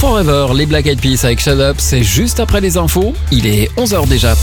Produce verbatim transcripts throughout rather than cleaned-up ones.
Forever, les Black Eyed Peas avec Shut Up, c'est juste après les infos, il est onze heures déjà.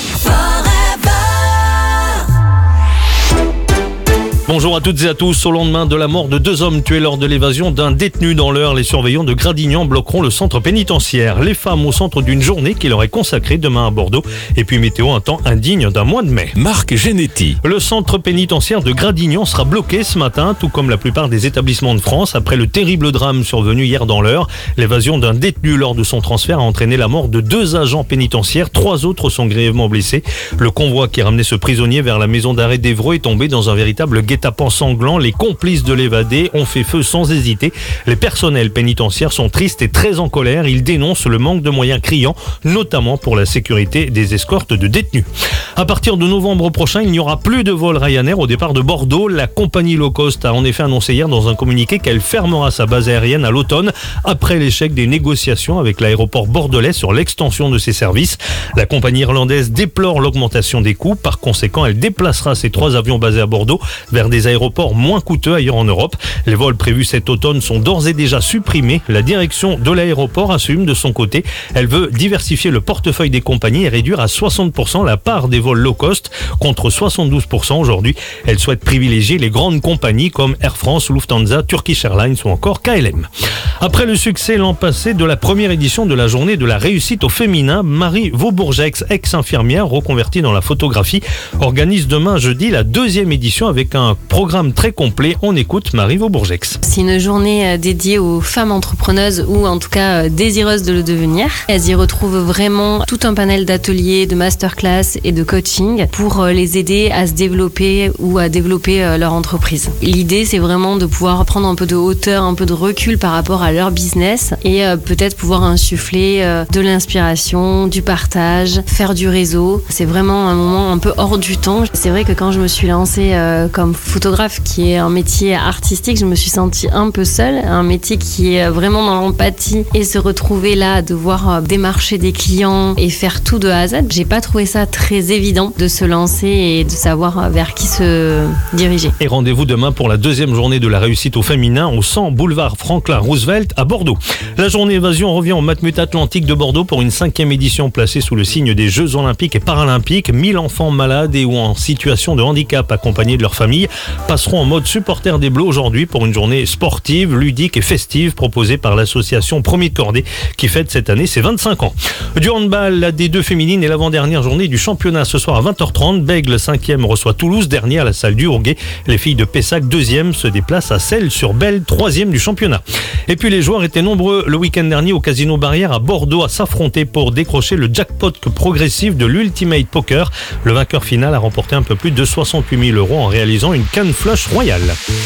Bonjour à toutes et à tous. Au lendemain de la mort de deux hommes tués lors de l'évasion d'un détenu dans l'Eure, les surveillants de Gradignan bloqueront le centre pénitentiaire. Les femmes au centre d'une journée qui leur est consacrée demain à Bordeaux. Et puis météo, un temps indigne d'un mois de mai. Marc Genetti. Le centre pénitentiaire de Gradignan sera bloqué ce matin, tout comme la plupart des établissements de France, après le terrible drame survenu hier dans l'Eure. L'évasion d'un détenu lors de son transfert a entraîné la mort de deux agents pénitentiaires. Trois autres sont grièvement blessés. Le convoi qui ramenait ce prisonnier vers la maison d'arrêt d'Évreux est tombé dans un véritable guet-apens sanglant. Les complices de l'évadé ont fait feu sans hésiter. Les personnels pénitentiaires sont tristes et très en colère. Ils dénoncent le manque de moyens criants, notamment pour la sécurité des escortes de détenus. À partir de novembre prochain, il n'y aura plus de vol Ryanair au départ de Bordeaux. La compagnie low cost a en effet annoncé hier dans un communiqué qu'elle fermera sa base aérienne à l'automne après l'échec des négociations avec l'aéroport bordelais sur l'extension de ses services. La compagnie irlandaise déplore l'augmentation des coûts. Par conséquent, elle déplacera ses trois avions basés à Bordeaux vers des aéroports moins coûteux ailleurs en Europe. Les vols prévus cet automne sont d'ores et déjà supprimés. La direction de l'aéroport assume de son côté. Elle veut diversifier le portefeuille des compagnies et réduire à soixante pour cent la part des vols low cost contre soixante-douze pour cent aujourd'hui. Elle souhaite privilégier les grandes compagnies comme Air France, Lufthansa, Turkish Airlines ou encore K L M. Après le succès l'an passé de la première édition de la journée de la réussite au féminin, Marie Vaubourgex, ex-infirmière reconvertie dans la photographie, organise demain jeudi la deuxième édition avec un programme très complet. On écoute Marie Vaubourgex. C'est une journée dédiée aux femmes entrepreneuses ou en tout cas désireuses de le devenir. Elles y retrouvent vraiment tout un panel d'ateliers, de masterclass et de coaching pour les aider à se développer ou à développer leur entreprise. L'idée, c'est vraiment de pouvoir prendre un peu de hauteur, un peu de recul par rapport à leur business et peut-être pouvoir insuffler de l'inspiration, du partage, faire du réseau. C'est vraiment un moment un peu hors du temps. C'est vrai que quand je me suis lancée comme photographe, qui est un métier artistique, je me suis sentie un peu seule, un métier qui est vraiment dans l'empathie, et se retrouver là, devoir démarcher des clients et faire tout de A à Z, j'ai pas trouvé ça très évident de se lancer et de savoir vers qui se diriger. Et rendez-vous demain pour la deuxième journée de la réussite au féminin au cent boulevard Franklin Roosevelt à Bordeaux. La journée évasion revient au Matmut Atlantique de Bordeaux pour une cinquième édition placée sous le signe des Jeux Olympiques et Paralympiques. mille enfants malades et ou en situation de handicap accompagnés de leur famille passeront en mode supporter des Bleus aujourd'hui pour une journée sportive, ludique et festive proposée par l'association Premier de Cordée qui fête cette année ses vingt-cinq ans. Du handball, la D deux féminine et l'avant-dernière journée du championnat ce soir à vingt heures trente. Bègle cinquième reçoit Toulouse, dernier à la salle du Hourguet. Les filles de Pessac deuxième se déplacent à Celles-sur-Belle, troisième du championnat. Et puis les joueurs étaient nombreux le week-end dernier au Casino Barrière à Bordeaux à s'affronter pour décrocher le jackpot progressif de l'Ultimate Poker. Le vainqueur final a remporté un peu plus de soixante-huit mille euros en réalisant une canne flush royale.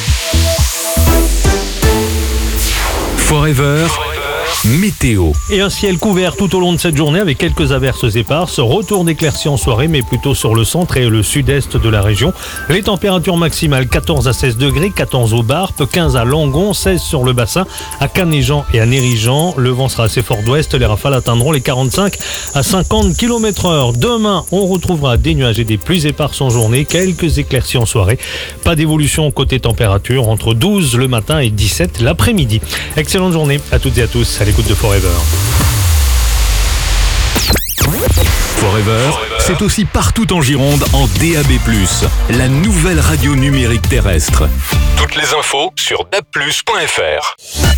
Forever. Météo. Et un ciel couvert tout au long de cette journée avec quelques averses éparses. Retour d'éclaircies en soirée, mais plutôt sur le centre et le sud-est de la région. Les températures maximales quatorze à seize degrés, quatorze au Barp, quinze à Langon, seize sur le bassin, à Canéjan et à Nérijan. Le vent sera assez fort d'ouest, les rafales atteindront les quarante-cinq à cinquante kilomètres heure. Demain, on retrouvera des nuages et des pluies éparses en journée, quelques éclaircies en soirée. Pas d'évolution côté température, entre douze le matin et dix-sept l'après-midi. Excellente journée à toutes et à tous. À l'écoute de Forever. Forever, c'est aussi partout en Gironde en D A B plus, la nouvelle radio numérique terrestre. Toutes les infos sur d a b plus point f r.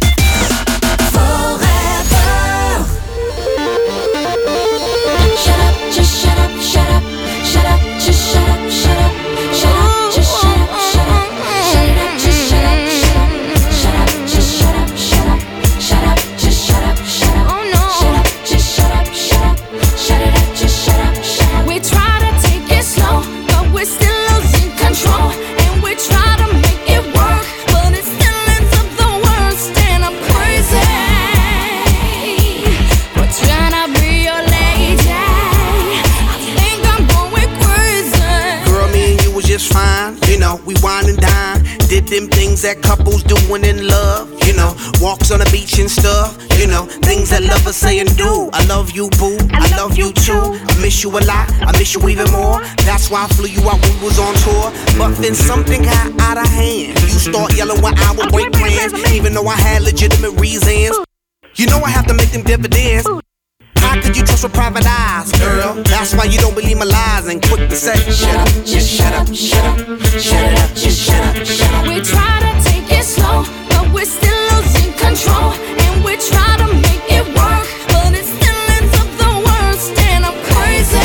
Them things that couples doing in love, you know, walks on the beach and stuff, you know, things that lovers say and do. I love you, boo, I love you too. I miss you a lot, I miss you even more. That's why I flew you out when we was on tour. But then something got out of hand. You start yelling when I would break plans, even though I had legitimate reasons. You know I have to make them dividends. How could you trust with private eyes, girl? That's why you don't believe my lies and quick to say, shut up, just shut up, shut up, shut it up, just shut up, shut up. We try to take it slow, but we're still losing control. And we try to make it work, but it still ends up the worst. And I'm crazy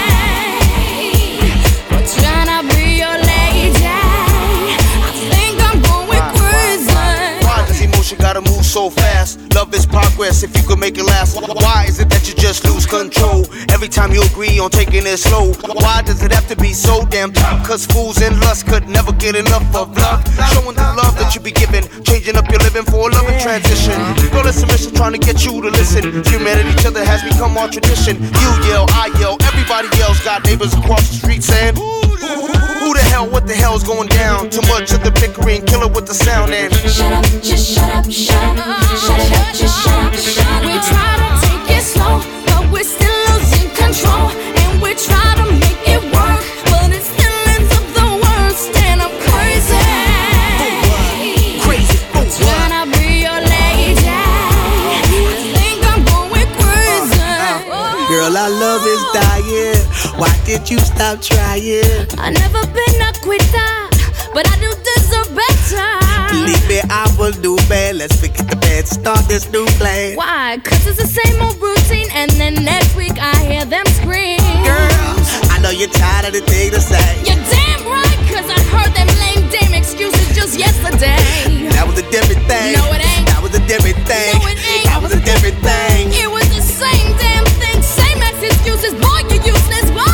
for trying to be your lady. I think I'm going crazy. Why does emotion gotta move so fast? Love is progress if you could make it last. Why is it that you just lose control every time you agree on taking it slow? Why does it have to be so damn tough? Cause fools and lust could never get enough of love. Showing the love that you be giving, changing up your living for a loving transition. Girl, it's a mission trying to get you to listen. Humanity, each other has become our tradition. You yell, I yell, everybody yells. Got neighbors across the street saying, who the hell, what the hell's going down? Too much of the bickering, kill it with the sound and shut up, just shut up, shut up, shut it up, just shut up, shut up. We try to take it slow, but we're still losing control. And we try to make it work, but it still ends up the worst. And I'm crazy, crazy, oh, trying to be your lady. I think I'm going crazy. girl, our love is dying. Why did you stop trying? I never been a quitter, but I do deserve better. Believe me, I will do bad. Let's forget the bad, start this new plan. Why? Cause it's the same old routine, and then next week I hear them scream. Girl, I know you're tired of the thing to say. You're damn right, cause I heard them lame damn excuses just yesterday. That was a different thing. No, it ain't. That was a different thing. No, it ain't. That was a different thing. It was the same damn thing, same as excuses. Boy, you useless. Whoa.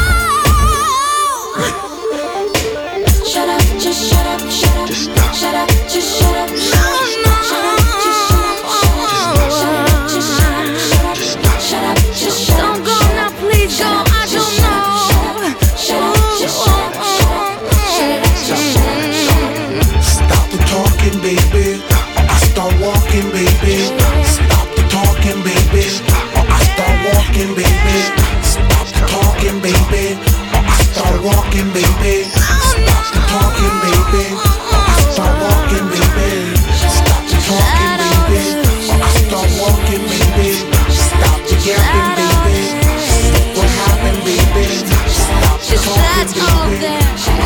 Shut up, just shut up, shut up. Just stop. Shut up, just shut up. Shut up, shut up, just shut up. Shut up, just shut up. Just stop. Shut up, just shut up. Don't go now, please go. I don't know. Shut up, just shut up. Shut up, just shut up. Stop the talking, baby. Or I start walking, baby. Stop the talking, baby. Or I start walking, baby. Stop the talking, baby. Or I start walking, baby. Stop the talking, baby. Or I start walking, baby. Stop the talking, baby. Or I start walking, baby. Stop the yapping, baby. Look what happened, baby. Stop the talking, baby.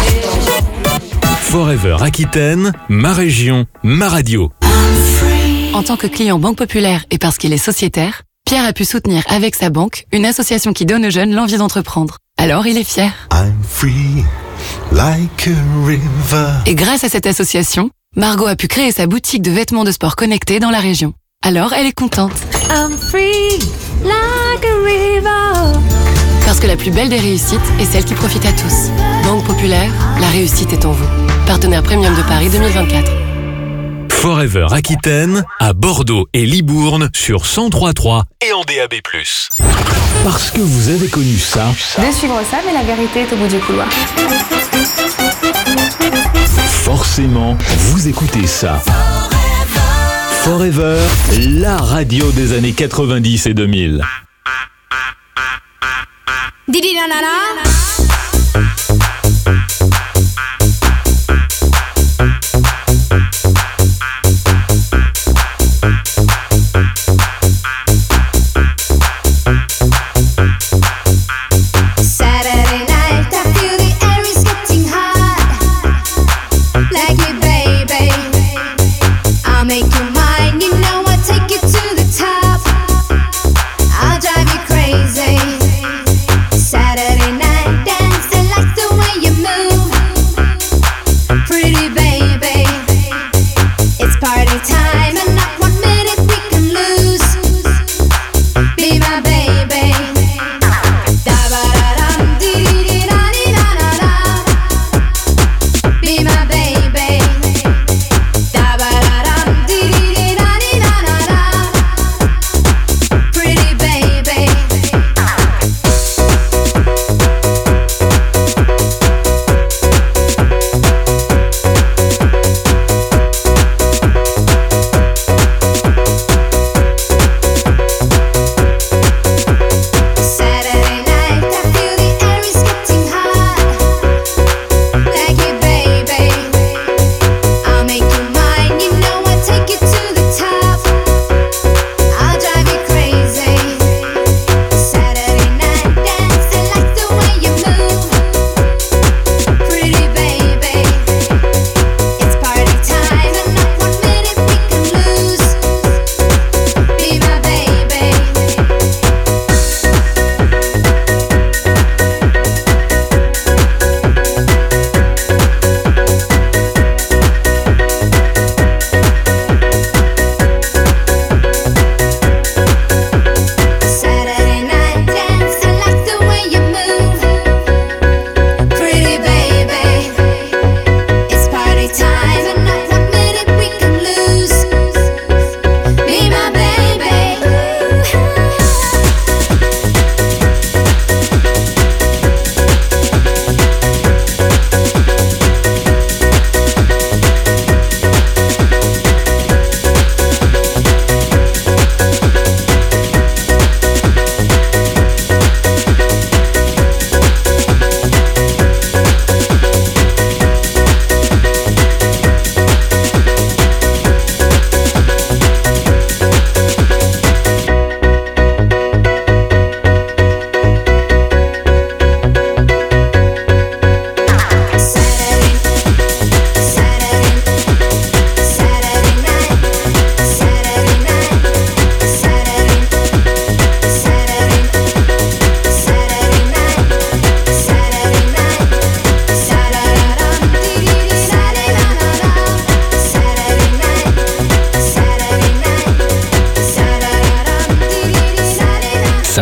Forever Aquitaine, ma région, ma radio. En tant que client Banque Populaire et parce qu'il est sociétaire, Pierre a pu soutenir avec sa banque une association qui donne aux jeunes l'envie d'entreprendre. Alors il est fier. I'm free, like a river. Et grâce à cette association, Margot a pu créer sa boutique de vêtements de sport connectés dans la région. Alors elle est contente. I'm free like a river. Parce que la plus belle des réussites est celle qui profite à tous. Banque Populaire, la réussite est en vous. Partenaire Premium de Paris deux mille vingt-quatre. Forever Aquitaine, à Bordeaux et Libourne sur cent trois virgule trois et en D A B plus. Parce que vous avez connu ça. De suivre ça, mais la vérité est au bout du couloir. Forcément, vous écoutez ça. Forever, la radio des années quatre-vingt-dix et deux mille. Didi na na na. Saturday night, I feel the air is getting hot. Like it, baby. I'll make you mine, you know I'll take you to the top. I'll drive you crazy. Saturday night.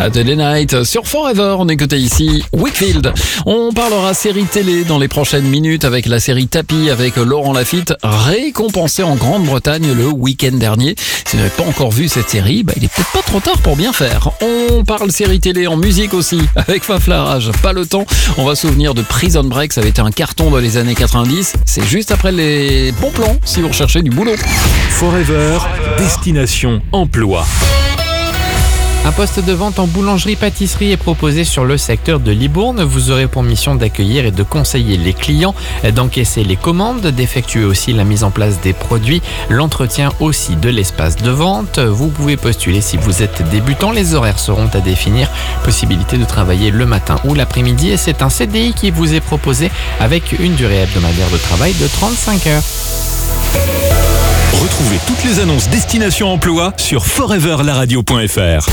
Saturday Night sur Forever, on écoutait ici Wakefield. On parlera série télé dans les prochaines minutes avec la série Tapis avec Laurent Lafitte, récompensé en Grande-Bretagne le week-end dernier. Si vous n'avez pas encore vu cette série, bah, il est peut-être pas trop tard pour bien faire. On parle série télé en musique aussi avec Faflarage. Pas le temps, on va se souvenir de Prison Break, ça avait été un carton dans les années quatre-vingt-dix. C'est juste après les bons plans si vous recherchez du boulot. Forever, destination emploi. Un poste de vente en boulangerie-pâtisserie est proposé sur le secteur de Libourne. Vous aurez pour mission d'accueillir et de conseiller les clients, d'encaisser les commandes, d'effectuer aussi la mise en place des produits, l'entretien aussi de l'espace de vente. Vous pouvez postuler si vous êtes débutant. Les horaires seront à définir. Possibilité de travailler le matin ou l'après-midi et c'est un C D I qui vous est proposé avec une durée hebdomadaire de travail de trente-cinq heures. Retrouvez toutes les annonces Destination Emploi sur forever la radio point f r.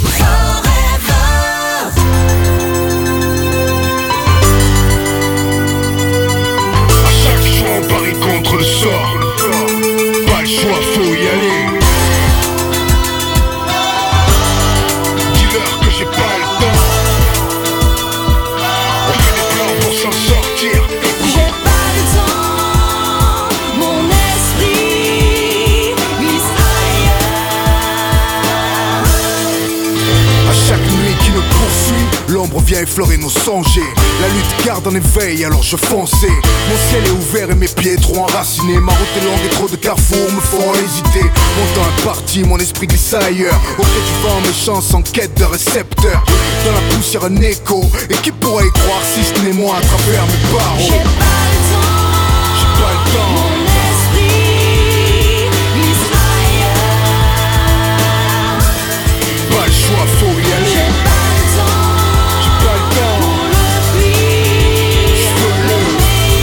À chaque fois on parie contre le sort. Pas le choix, faut y aller. Dis-leur que j'ai pas le temps. On fait des plans pour s'en sortir. J'ai pas le temps, mon esprit glisse ailleurs. À chaque nuit qui nous poursuit, l'ombre vient effleurer nos songers. La lutte garde en éveil, alors je fonçais. Mon ciel est ouvert et mes pieds trop enracinés. Ma route est longue et trop de carrefours me font hésiter. Mon temps est parti, mon esprit glisse ailleurs. Au gré du vent, mes chances en quête de récepteurs. Dans la poussière un écho, et qui pourrait y croire si ce n'est moi à travers mes barreaux. J'ai pas le temps, J'ai pas le temps. mon esprit glisse ailleurs. Pas le choix, faut y J'ai aller. pas le temps, J'ai pas le temps. pour le pire, veux le le-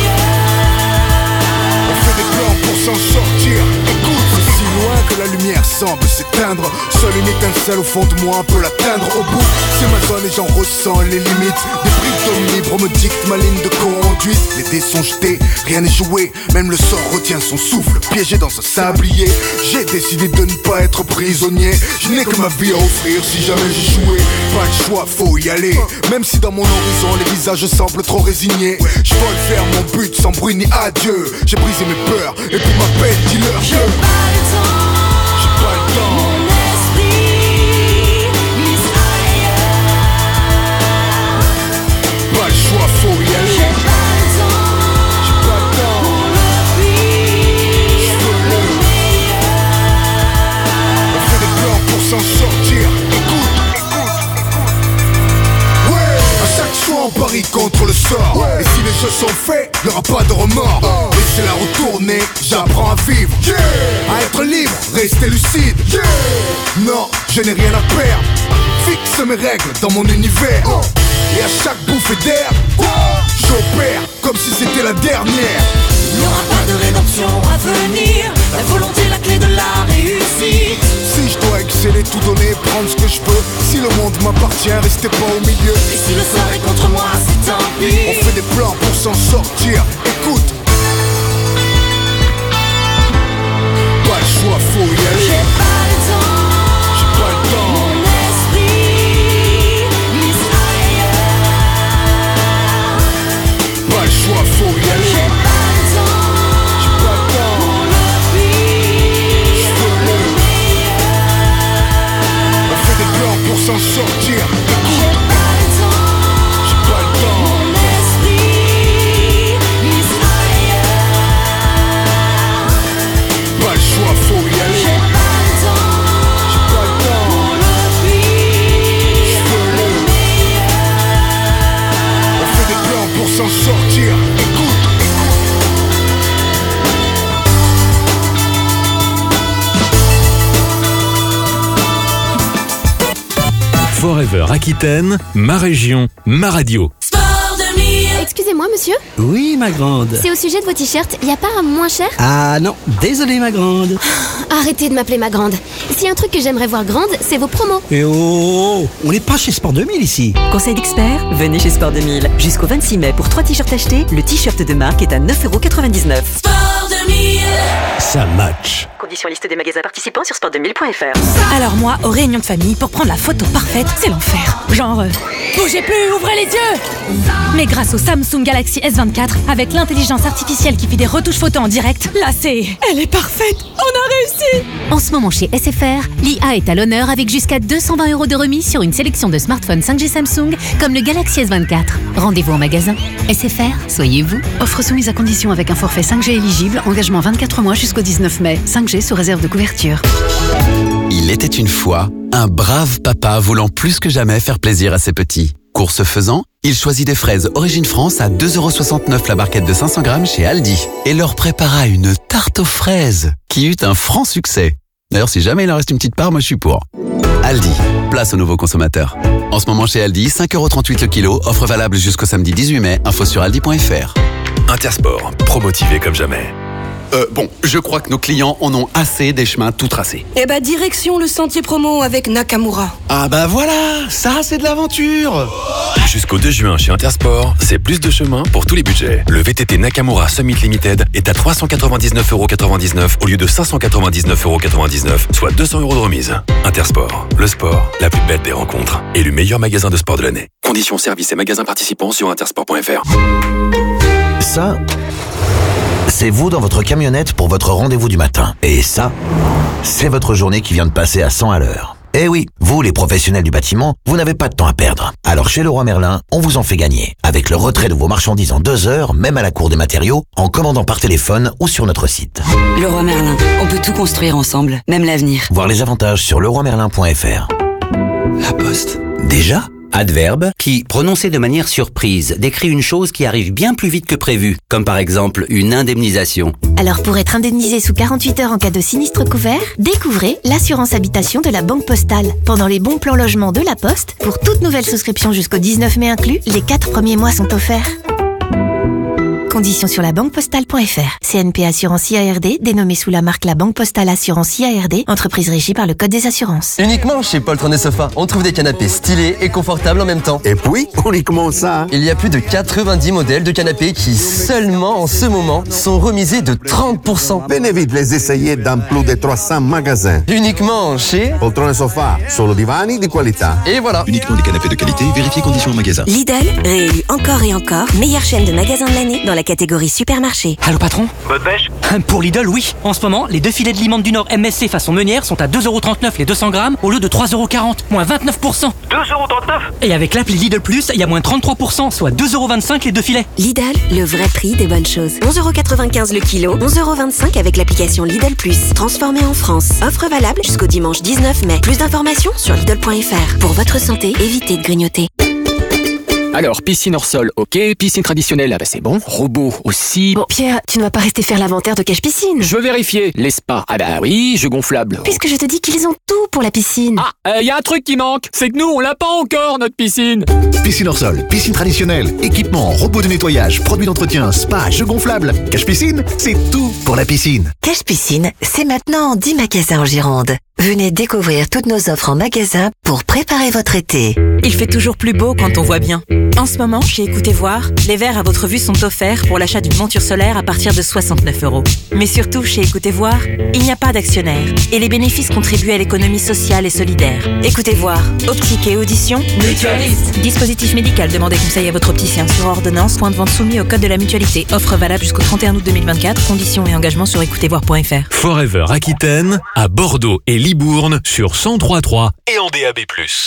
meilleur. On fait des plans pour s'en sortir. Écoute, c'est si loin que la lumière semble s'éteindre. Seule une étincelle au fond de moi peut l'atteindre. Au bout, c'est ma zone et j'en ressens les limites. Des briques d'homme libre me dictent ma ligne de conduite. Les dés sont jetés, rien n'est joué. Même le sort retient son souffle, piégé dans un sablier. J'ai décidé de ne pas être prisonnier. Je n'ai que ma vie à offrir si jamais j'échouais. Pas le choix, faut y aller. Même si dans mon horizon les visages semblent trop résignés. Je vole vers mon but sans bruit ni adieu. J'ai brisé mes peurs et pour ma peine, dis-leur que J'ai pas le temps, j'ai pas le temps. mon esprit glisse ailleurs. Pas le choix, faut y J'ai aller. pas le temps, J'ai pas le temps. pour le pire, veux le le- meilleur. On fait des plans pour s'en sortir. Écoute, écoute, écoute. Ouais, à chaque choix on parie contre le sort. Et si les jeux sont faits, y'aura pas de remords. Laissez-la retourner, j'apprends à vivre. À être libre, rester lucide. Non, je n'ai rien à perdre. Fixe mes règles dans mon univers. Et à chaque bouffée d'air, j'opère comme si c'était la dernière. Il n'y aura pas de rédemption à venir. La volonté est la clé de la réussite. Si je dois exceller, tout donner, prendre ce que je peux. Si le monde m'appartient, restez pas au milieu. Et si le sort est contre moi, c'est tant pis. On fait des plans pour s'en sortir. Écoute, pas le choix, faut y J'ai aller. pas le temps, J'ai pas le temps. mon esprit glisse ailleurs. Pas le choix, faut y J'ai aller. pas le temps, J'ai pas le temps. pour le pire, veux le le- meilleur. On fait des plans pour s'en sortir. J'ai pas le temps, J'ai pas le temps. mon esprit glisse ailleurs. Pas le choix, faut y J'ai aller. pas le temps, J'ai pas le temps. pour le pire, veux le le- meilleur. On fait des plans pour s'en sortir. Écoute, Forever Aquitaine, ma région, ma radio. Sport deux mille. Excusez-moi, monsieur, Oui, ma grande. c'est au sujet de vos t-shirts. Y a pas un moins cher? Ah non, désolé, ma grande. Arrêtez de m'appeler ma grande. S'il y a un truc que j'aimerais voir grande, c'est vos promos. Et oh, on n'est pas chez Sport deux mille ici. Conseil d'expert, venez chez Sport deux mille. Jusqu'au vingt-six mai, pour trois t-shirts achetés, le t-shirt de marque est à neuf euros quatre-vingt-dix-neuf. Sport deux mille. Ça match. Conditions et liste des magasins participants sur sport deux mille point f r. Alors moi, aux réunions de famille, pour prendre la photo parfaite, c'est l'enfer. Genre, euh, bougez plus, ouvrez les yeux. Mais grâce au Samsung Galaxy S vingt-quatre, avec l'intelligence artificielle qui fait des retouches photos en direct, là c'est... Elle est parfaite. On a réussi. En ce moment chez S F R, l'I A est à l'honneur avec jusqu'à deux cent vingt euros de remise sur une sélection de smartphones cinq G Samsung comme le Galaxy S vingt-quatre. Rendez-vous en magasin. S F R, soyez vous. Offre soumise à condition avec un forfait cinq G éligible, engagement vingt-quatre mois jusqu'au dix-neuf mai. cinq G sous réserve de couverture. Il était une fois un brave papa voulant plus que jamais faire plaisir à ses petits. Course faisant, il choisit des fraises Origine France à deux euros soixante-neuf la barquette de cinq cents grammes chez Aldi et leur prépara une tarte aux fraises qui eut un franc succès. D'ailleurs, si jamais il en reste une petite part, moi je suis pour. Aldi, place aux nouveaux consommateurs. En ce moment chez Aldi, cinq euros trente-huit le kilo, offre valable jusqu'au samedi dix-huit mai, info sur aldi point f r. Intersport, promotivé comme jamais. Euh, bon, je crois que nos clients en ont assez des chemins tout tracés. Eh bah, direction le sentier promo avec Nakamura. Ah bah voilà, ça c'est de l'aventure. Jusqu'au deux juin chez Intersport, c'est plus de chemin pour tous les budgets. Le V T T Nakamura Summit Limited est à trois cent quatre-vingt-dix-neuf euros quatre-vingt-dix-neuf au lieu de cinq cent quatre-vingt-dix-neuf euros quatre-vingt-dix-neuf, soit deux cents euros de remise. Intersport, le sport, la plus belle des rencontres. Élu meilleur magasin de sport de l'année. Conditions, services et magasins participants sur intersport point f r. Ça, c'est vous dans votre camionnette pour votre rendez-vous du matin. Et ça, c'est votre journée qui vient de passer à cent à l'heure. Eh oui, vous les professionnels du bâtiment, vous n'avez pas de temps à perdre. Alors chez Leroy Merlin, on vous en fait gagner. Avec le retrait de vos marchandises en deux heures, même à la cour des matériaux, en commandant par téléphone ou sur notre site. Leroy Merlin, on peut tout construire ensemble, même l'avenir. Voir les avantages sur leroy merlin point f r. La Poste. Déjà ? Adverbe qui, prononcé de manière surprise, décrit une chose qui arrive bien plus vite que prévu, comme par exemple une indemnisation. Alors pour être indemnisé sous quarante-huit heures en cas de sinistre couvert, découvrez l'assurance habitation de la Banque Postale. Pendant les bons plans logement de la Poste, pour toute nouvelle souscription jusqu'au dix-neuf mai inclus, les quatre premiers mois sont offerts. Conditions sur la banque postale point f r. C N P Assurance I A R D, dénommée sous la marque La Banque Postale Assurance I A R D, entreprise régie par le Code des assurances. Uniquement chez Poltron et Sofa, on trouve des canapés stylés et confortables en même temps. Et puis, uniquement ça. Il y a plus de quatre-vingt-dix modèles de canapés qui, seulement en ce moment, sont remisés de trente pour cent. Venez vite les essayer dans plus de trois cents magasins. Uniquement chez Poltron et Sofa, solo divani di qualità. Et voilà. Uniquement des canapés de qualité, vérifiez conditions en magasin. Lidl, réélu encore et encore, meilleure chaîne de magasins de l'année dans la catégorie supermarché. Allô patron? Bonne pêche. Pour Lidl, oui. En ce moment, les deux filets de limande du Nord M S C façon meunière sont à deux euros trente-neuf les deux cents grammes au lieu de trois euros quarante, moins vingt-neuf pour cent. deux euros trente-neuf. Et avec l'appli Lidl Plus, il y a moins trente-trois pour cent, soit deux euros vingt-cinq les deux filets. Lidl, le vrai prix des bonnes choses. onze euros quatre-vingt-quinze le kilo, onze euros vingt-cinq avec l'application Lidl Plus. Transformé en France. Offre valable jusqu'au dimanche dix-neuf mai. Plus d'informations sur lidl point f r. Pour votre santé, évitez de grignoter. Alors, piscine hors sol, ok. Piscine traditionnelle, ah bah c'est bon. Robot aussi. Bon, Pierre, tu ne vas pas rester faire l'inventaire de cache piscine. Je veux vérifier. Les spas, ah bah oui, jeux gonflables. Puisque je te dis qu'ils ont tout pour la piscine. Ah, il euh, y a un truc qui manque. C'est que nous, on l'a pas encore, notre piscine. Piscine hors sol, piscine traditionnelle, équipement, robot de nettoyage, produits d'entretien, spa, jeux gonflables. Cache piscine, c'est tout pour la piscine. Cache piscine, c'est maintenant en dix magasins en Gironde. Venez découvrir toutes nos offres en magasin pour préparer votre été. Il fait toujours plus beau quand on voit bien. En ce moment, chez Écoutez Voir, les verres à votre vue sont offerts pour l'achat d'une monture solaire à partir de soixante-neuf euros. Mais surtout, chez Écoutez Voir, il n'y a pas d'actionnaire et les bénéfices contribuent à l'économie sociale et solidaire. Écoutez Voir, optique et audition, mutualiste. Dispositif médical, demandez conseil à votre opticien sur ordonnance, point de vente soumis au code de la mutualité. Offre valable jusqu'au trente et un août deux mille vingt-quatre, conditions et engagements sur écoutez voir point f r. Forever Aquitaine, à Bordeaux et Libourne sur cent trois virgule trois et en D A B plus.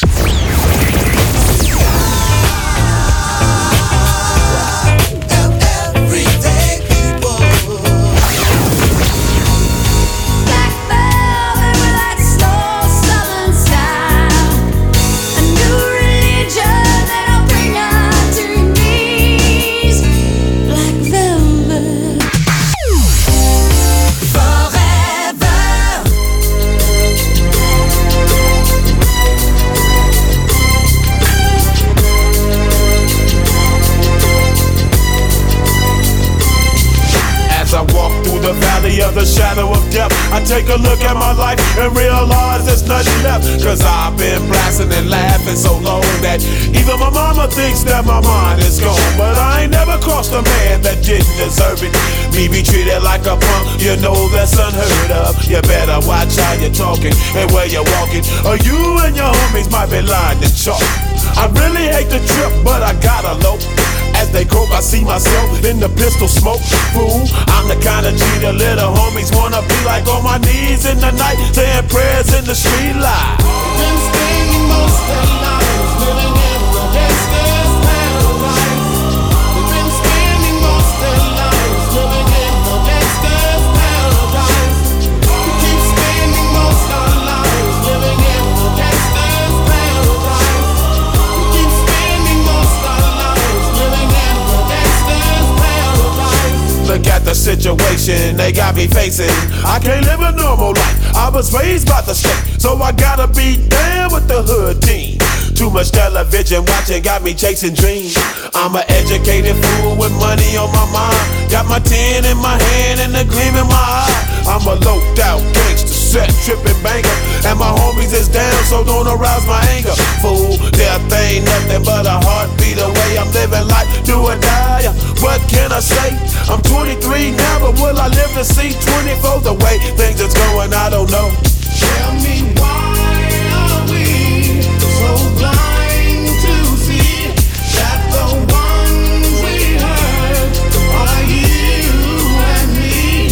of the shadow of death, I take a look at my life and realize there's nothing left. Cause I've been blasting and laughing so long that even my mama thinks that my mind is gone. But I ain't never crossed a man that didn't deserve it. Me be treated like a punk, you know that's unheard of. You better watch how you're talking and where you're walking, or you and your homies might be lying to chalk. I really hate the trip, but I gotta low. As they croak, I see myself in the pistol smoke. Fool, I'm the kind of G the little homies wanna be like, on my knees in the night, saying prayers in the street light. Been spending most of their lives living in the gangster's paradise. We've been spending most of their lives living in the gangster's paradise. We keep spending most of our lives living in the gangster's paradise. We keep spending most of our lives living in the gangster's paradise. Look at the situation they got me facing. I can't live a normal life. I was raised by the state, so I gotta be down with the hood team. Too much television watching got me chasing dreams. I'm an educated fool with money on my mind. Got my tin in my hand and a gleam in my eye. I'm a loped out gangster, set tripping banker, and my homies is down, so don't arouse my anger. Fool, death ain't nothing but a heartbeat away. I'm living life, do or die. What can I say? I'm twenty-three now, but will I live to see twenty-four? The way things is going, I don't know. Tell me why are we so blind to see that the ones we hurt are you and me?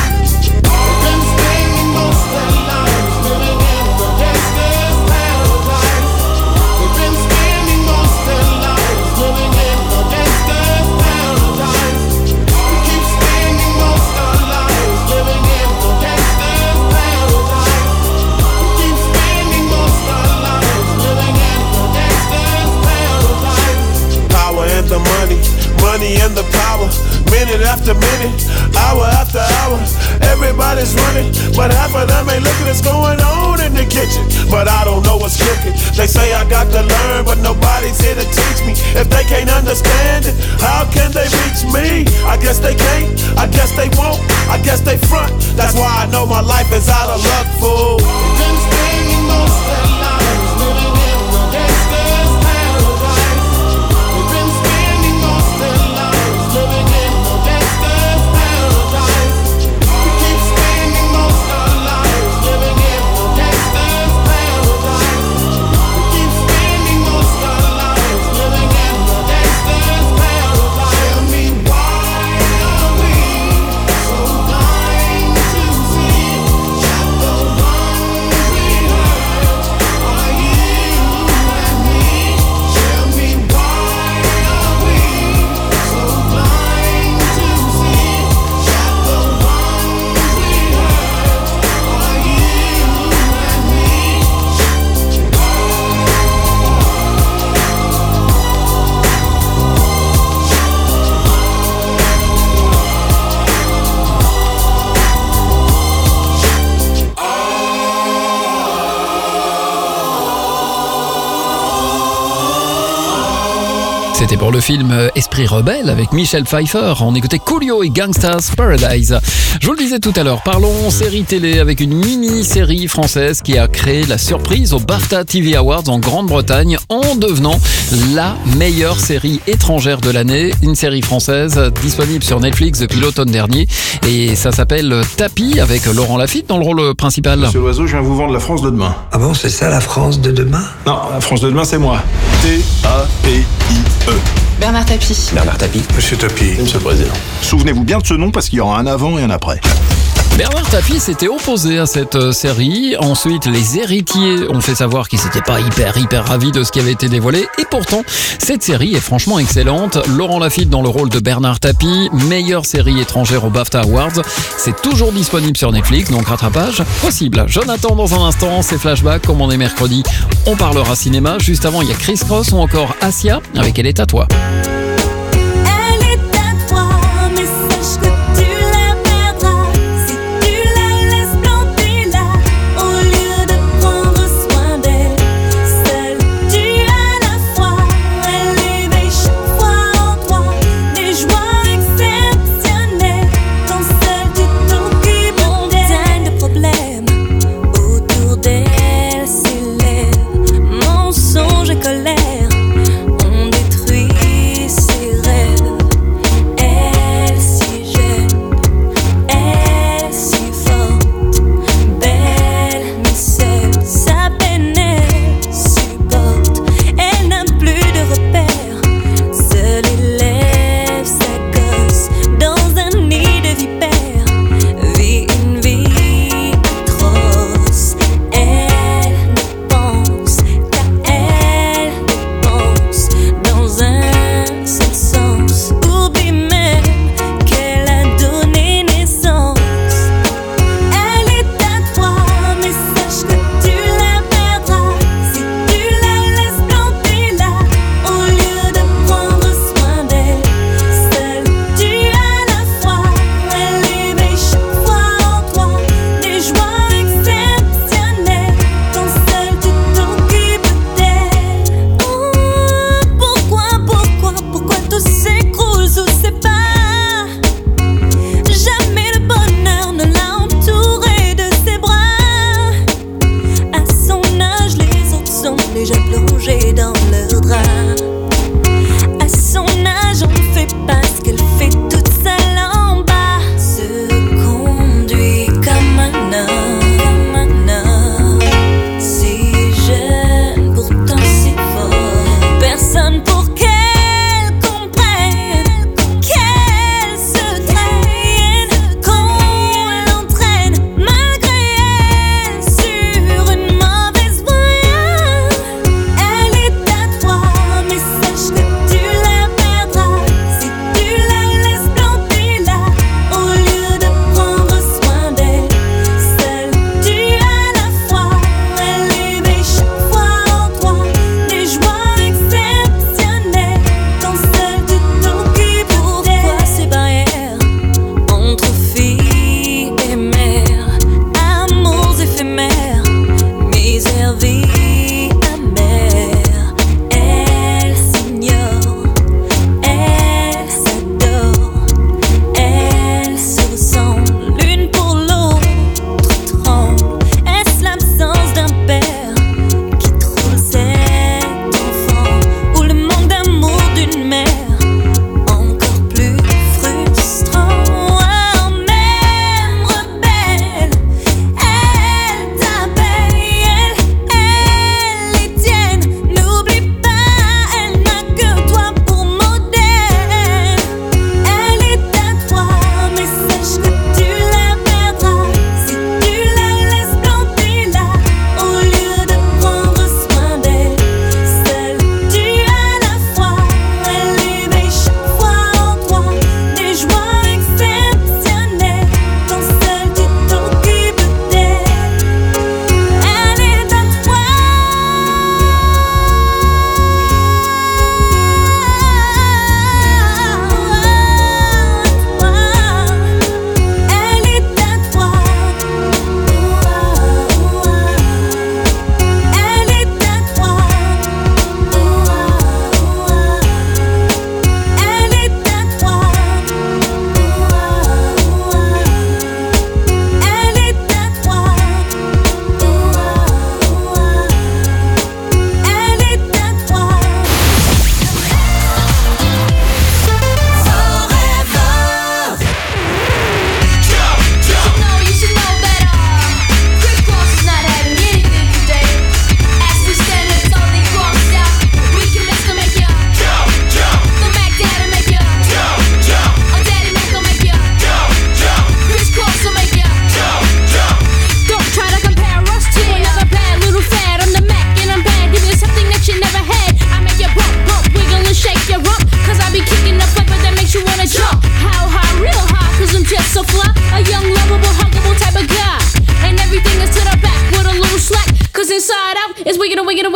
We've been spending most of our lives living in the gangster's paradise. We've been spending most of our lives living in the gangster's paradise. We keep spending most of our lives living in the gangster's paradise. Keep spending most of our lives living in the gangster's paradise. Power and the money, money and the power. Minute after minute, hour after hour, everybody's running, but half of them ain't looking what's going on in the kitchen. But I don't know what's cooking. They say I got to learn, but nobody's here to teach me. If they can't understand it, how can they reach me? I guess they can't, I guess they won't, I guess they front. That's why I know my life is out of luck, fool. We've been spending most of our lives living in the gangster's paradise. We've been spending most of our lives living in the gangster's paradise. We keep spending most of our lives living in the gangster's paradise. We keep spending most of our lives living in the gangster's paradise. Tell me why are we so blind to see that the ones we hurt are you and me? Tell me why are we so blind to see that the ones we hurt are you and me? C'était pour le film Esprit Rebelle avec Michel Pfeiffer. On écoutait Coolio et Gangsta's Paradise. Je vous le disais tout à l'heure, parlons série télé avec une mini-série française qui a créé la surprise aux BAFTA T V Awards en Grande-Bretagne en devenant la meilleure série étrangère de l'année. Une série française disponible sur Netflix depuis l'automne dernier et ça s'appelle Tapis avec Laurent Lafitte dans le rôle principal. Monsieur Loiseau, je viens vous vendre la France de demain. Ah bon, c'est ça la France de demain? Non, la France de demain, c'est moi. T A P I E. Bernard Tapie. Bernard Tapie. Monsieur Tapie. Monsieur le Président. Souvenez-vous bien de ce nom parce qu'il y aura un avant et un après. Bernard Tapie s'était opposé à cette série. Ensuite, les héritiers ont fait savoir qu'ils n'étaient pas hyper, hyper ravis de ce qui avait été dévoilé. Et pourtant, cette série est franchement excellente. Laurent Lafitte dans le rôle de Bernard Tapie, meilleure série étrangère aux BAFTA Awards. C'est toujours disponible sur Netflix, donc rattrapage possible. Jonathan, dans un instant, c'est Flashback. Comme on est mercredi, on parlera cinéma. Juste avant, il y a Chris Cross ou encore Asia avec Elle est à toi. Exceptionnel, dans celle du temps qui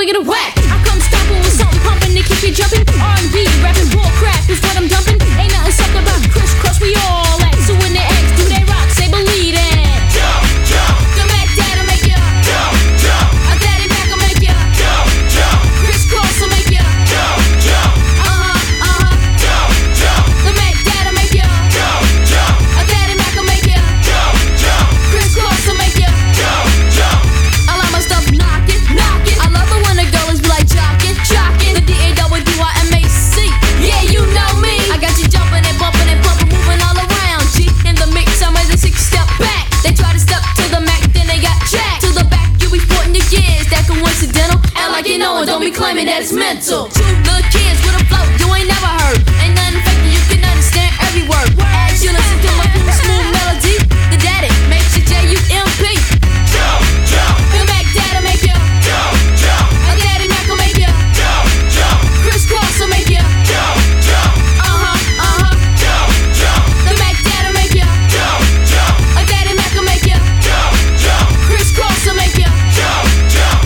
make it a whack. I come stomping with something pumping to keep you jumping. R and B, rapping bull crap is what I'm dumping. Ain't nothing something about crisscross, we all act. So when they ask, do they rock? Say believe it. Jump, jump. The Mac Dad'll make ya jump, jump. A Daddy Mac will make ya jump, jump. Crisscross will make ya jump, jump. Uh huh, uh huh. Jump, jump. The Mac Dad'll make ya jump, jump. A Daddy Mac will make ya jump, jump. Crisscross will make ya jump, jump. I like my stuff knockin', knockin'. I love it when the girls be like jockin', jockin'. The D A W I M A C. Yeah, you know me. I got you jumping and bumping and pumping, moving all around. G in the mix, I'm as a six step back. They try to step to the Mac, then they got jacked. To the back, you be sporting your gears. That coincidental. Act like you know it, don't be claiming that it's mental. Two little kids with a flow you ain't never heard. Ain't nothing fake, you can understand every word. As you listen to my cool, smooth melody, the daddy makes you J U M P. Jump, jump. The Mac Dad'll make you jump, jump. A Daddy Mac will make you jump, jump. Crisscross will make you jump, jump. Uh huh, uh huh. Jump, jump. The Mac Dad'll make you jump, jump. A Daddy Mac will make you jump, jump. Crisscross will make you jump, jump.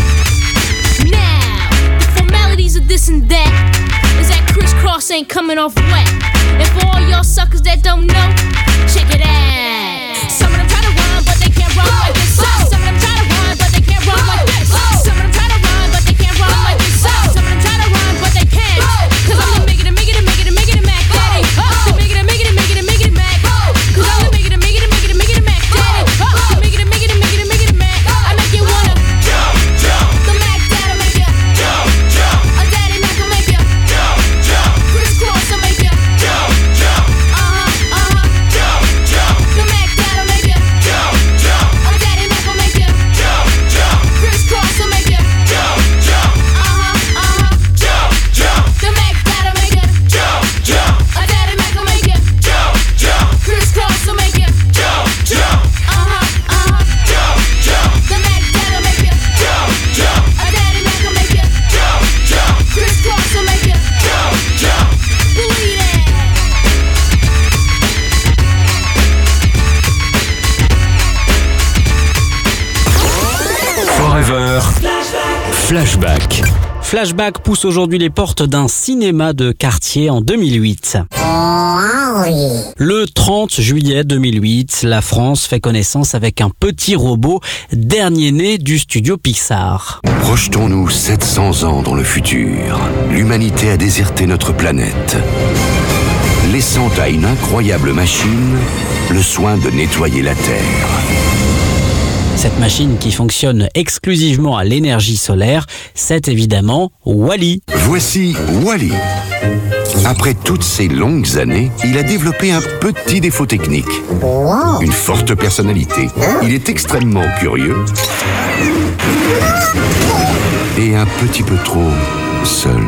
Now, the formalities of this and that is that crisscross ain't coming off wet. And for all y'all suckers that don't know, check it out. Some of them try to rhyme, but they can't rhyme like this. Some of them try to rhyme, but they can't rhyme like this. Some of them try to rhyme, but they can't rhyme like this. Some of them try to rhyme, but they can't. Cause I'm the make it and make it and make it and make it and Mac Daddy. The make it and make it and make it and make it and Mac. Cause I'm the make it and make it and make it and make it and Mac Daddy. The make it and make it and make it and make it and Mac. I make you wanna jump, jump. The Mac Dad'll make ya jump, jump. A Daddy Mac will make ya jump, jump. Crisscross will make ya jump, jump. Uh huh, uh huh. Jump, jump. The Mac Dad'll make ya jump, jump. A Daddy Mac will make ya jump, jump. Crisscross will make ya jump, jump. Uh huh, uh huh. Jump, jump. The Mac Dad'll make ya jump, jump. A Daddy Mac will make ya jump, jump. Crisscross will make ya jump, jump. Uh huh, uh huh. Jump, jump. The Mac Dad'll make ya jump, jump. A Daddy Mac will make ya jump, jump. Crisscross will make ya jump, jump. Believe it. Forever. Flashback. Flashback pousse aujourd'hui les portes d'un cinéma de quartier en deux mille huit. Le trente juillet deux mille huit, la France fait connaissance avec un petit robot, dernier né du studio Pixar. Projetons-nous sept cents ans dans le futur. L'humanité a déserté notre planète, laissant à une incroyable machine le soin de nettoyer la Terre. Cette machine qui fonctionne exclusivement à l'énergie solaire, c'est évidemment Wall-E. Voici Wall-E. Après toutes ces longues années, il a développé un petit défaut technique. Une forte personnalité. Il est extrêmement curieux et un petit peu trop seul.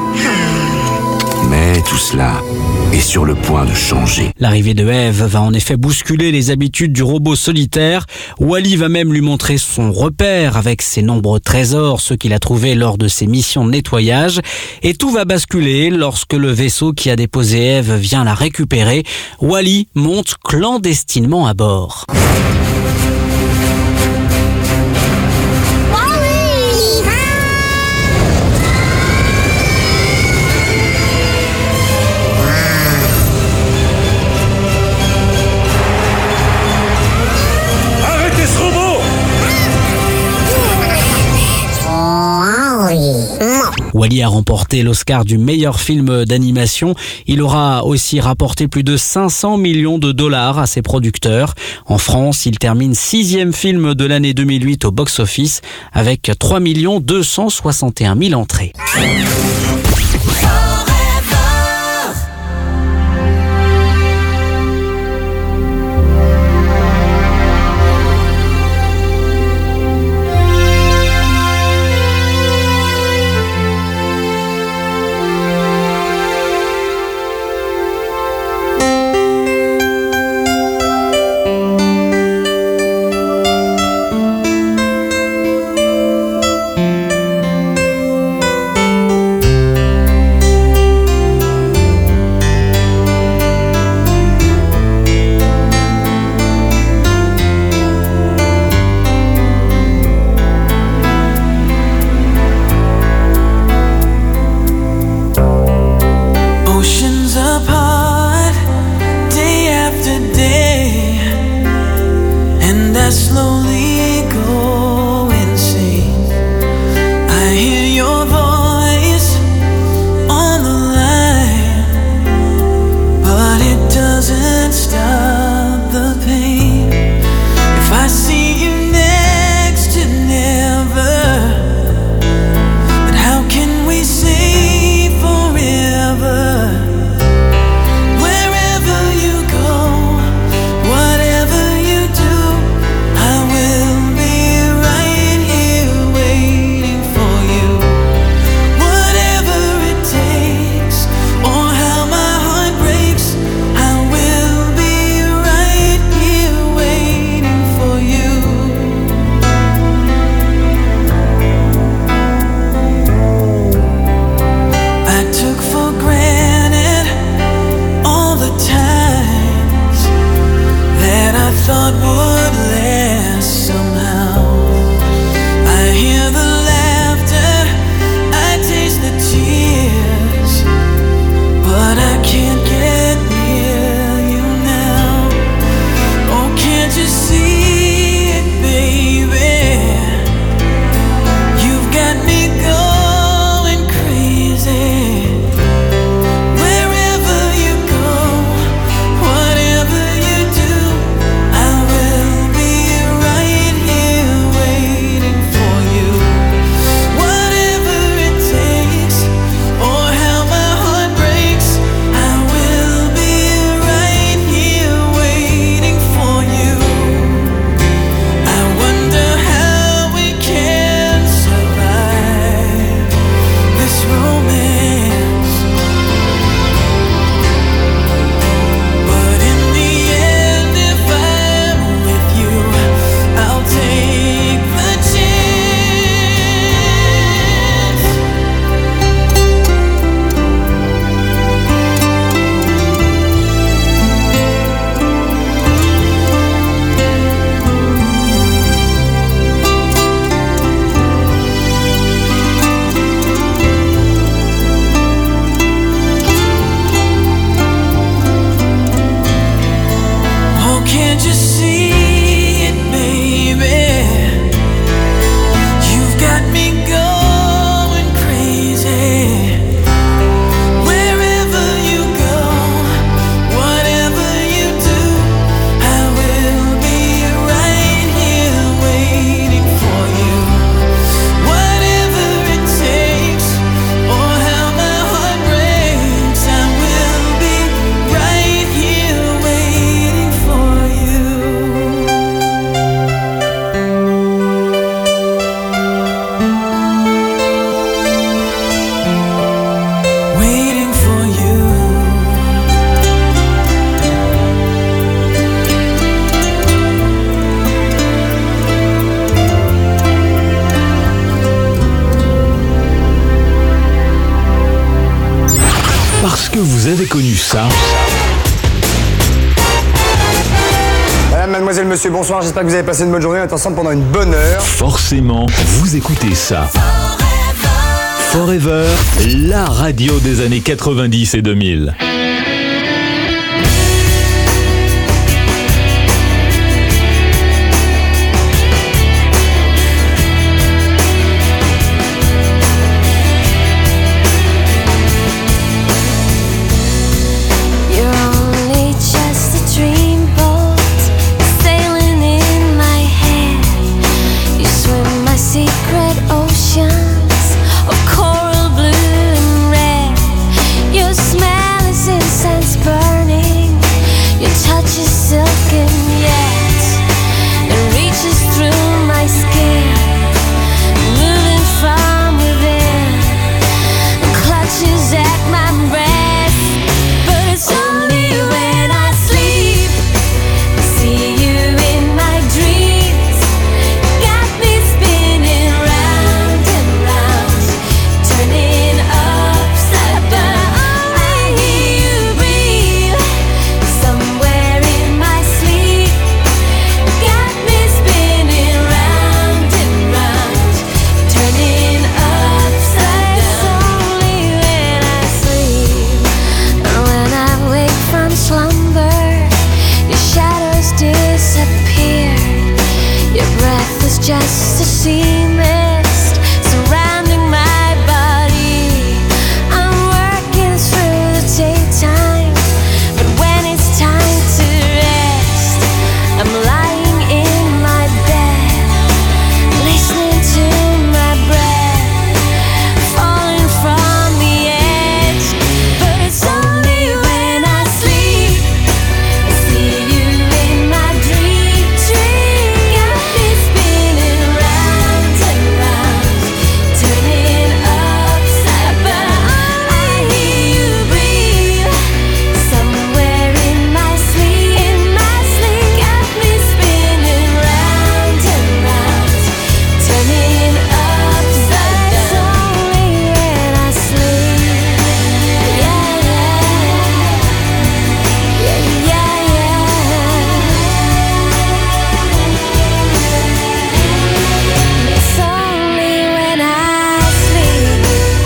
Mais tout cela est sur le point de changer. L'arrivée de Eve va en effet bousculer les habitudes du robot solitaire. Wall-E va même lui montrer son repère avec ses nombreux trésors, ceux qu'il a trouvés lors de ses missions de nettoyage. Et tout va basculer lorsque le vaisseau qui a déposé Eve vient la récupérer. Wall-E monte clandestinement à bord. Wall-E a remporté l'Oscar du meilleur film d'animation. Il aura aussi rapporté plus de cinq cents millions de dollars à ses producteurs. En France, il termine sixième film de l'année deux mille huit au box-office avec trois millions deux cent soixante et un mille entrées. I slowly go insane. I hear your voice on the line, but it doesn't stop the pain. If I see you next to never, but how can we say forever? Wherever you go, whatever you do, I will be right here waiting for you. Whatever it takes, or how my heart breaks, I will be right here waiting for you. I took for granted all the times that I thought would last somehow. I hear the laughter, I taste the tears, but I can't get near you now. Oh, can't you see it, baby? You've got me going crazy. Wherever you go, whatever you do, I will be right here waiting for you. Whatever it takes, or how my heart breaks, I will be right here waiting for you. I wonder how we can survive this romance, but in the end, if I'm with you, I'll take the chance. Oh, can't you see it, baby? You've got me going crazy. Wherever you go, whatever you do, I will be right here waiting for you. Whatever it takes, or how my heart breaks, I will be right here waiting for you. Waiting for you. Parce que vous avez connu ça. Madame, mademoiselle, monsieur, bonsoir, j'espère que vous avez passé une bonne journée, on est ensemble pendant une bonne heure. Forcément, vous écoutez ça. Forever, la radio des années quatre-vingt-dix et deux mille. You're only just a dreamboat sailing in my head. You swim my secret oceans of coral blue and red. Your smell is just a sea mist surrounding my body. I'm working through the daytime, but when it's time to rest, I'm lying in my bed, listening to my breath falling from the edge. But it's only when I sleep I see you in my dream. Dream got me spinning round and round, turning upside. But I hear you breathe somewhere in my sleep. In my sleep got me spinning round and round, turning upside down. It's only when I sleep. Yeah, yeah, yeah, yeah, yeah. It's only when I sleep.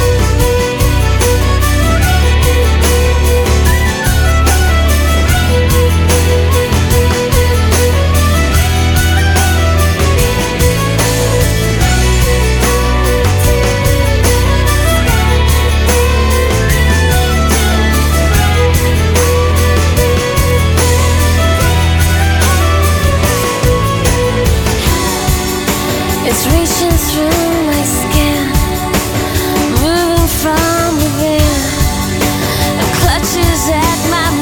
It's reaching through my skin, moving from within, and clutches at my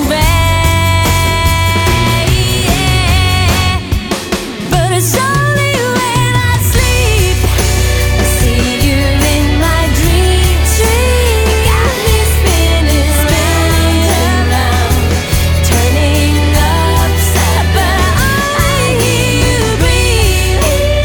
brain. Yeah. But it's only when I sleep I see you in my dream. Dream got me spinning round and round, turning upside. But I hear you breathe.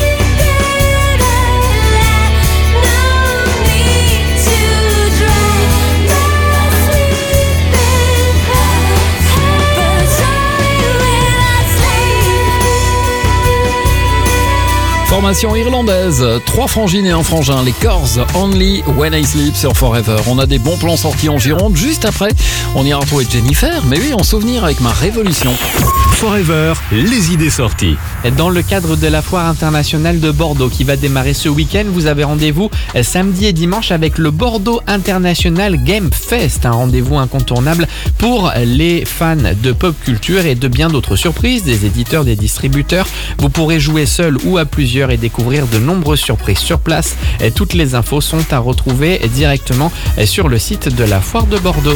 Formation irlandaise, trois frangines et un frangin, les Corrs, Only When I Sleep sur Forever. On a des bons plans sortis en Gironde. Juste après, on ira retrouver Jennifer, mais oui, en souvenir avec ma révolution. Forever, les idées sorties. Dans le cadre de la Foire internationale de Bordeaux qui va démarrer ce week-end, vous avez rendez-vous samedi et dimanche avec le Bordeaux International Game Fest, un rendez-vous incontournable pour les fans de pop culture et de bien d'autres surprises, des éditeurs, des distributeurs. Vous pourrez jouer seul ou à plusieurs et découvrir de nombreuses surprises sur place. Toutes les infos sont à retrouver directement sur le site de la Foire de Bordeaux.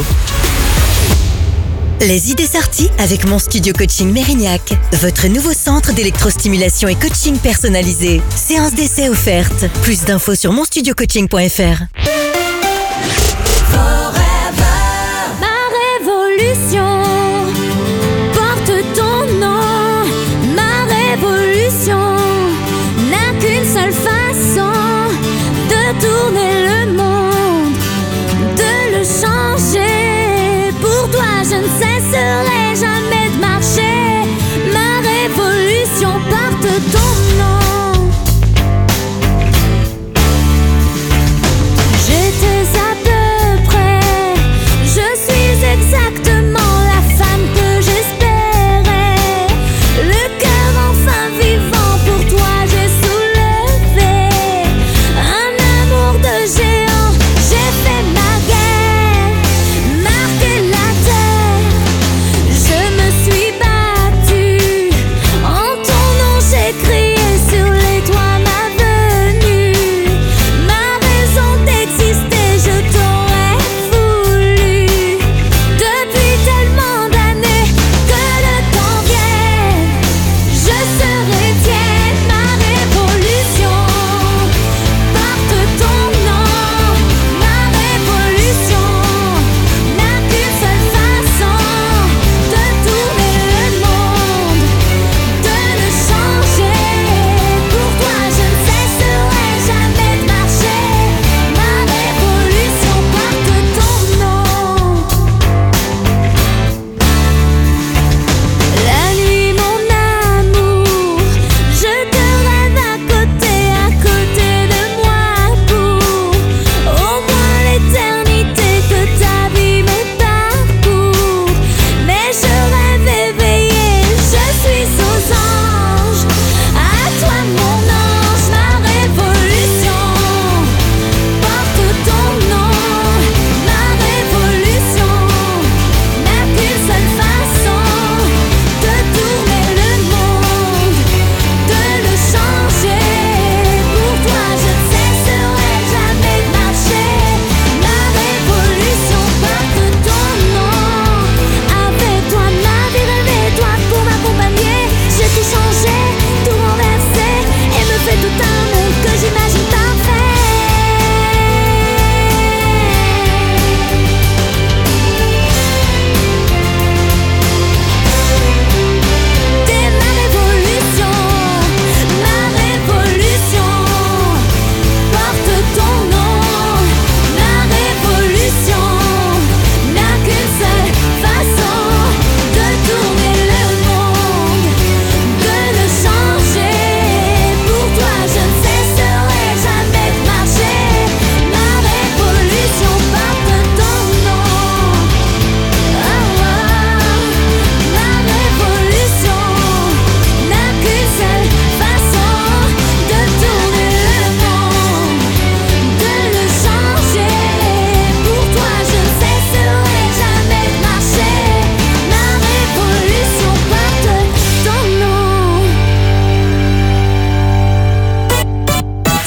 Les idées sorties avec Mon Studio Coaching Mérignac, votre nouveau centre d'électrostimulation et coaching personnalisé. Séance d'essai offerte. Plus d'infos sur mon studio coaching point f r. Ma révolution porte ton nom. Ma révolution n'a qu'une seule façon de tourner le monde, de le changer. Pour toi, je ne cesserai jamais de marcher. Ma révolution porte ton nom. J'étais à peu près, je suis exactement la femme que j'espérais. Le cœur enfin vivant, pour toi j'ai soulevé un amour de géant. J'ai fait ma guerre, marqué la terre. Je me suis battue, en ton nom j'ai crié sur les toits ma venue. Ma raison d'exister, je t'aurais voulu. Depuis tellement d'années, que le temps vienne, je serai tienne. Ma révolution porte ton nom. Ma révolution n'a qu'une seule façon de tourner le monde, de le changer.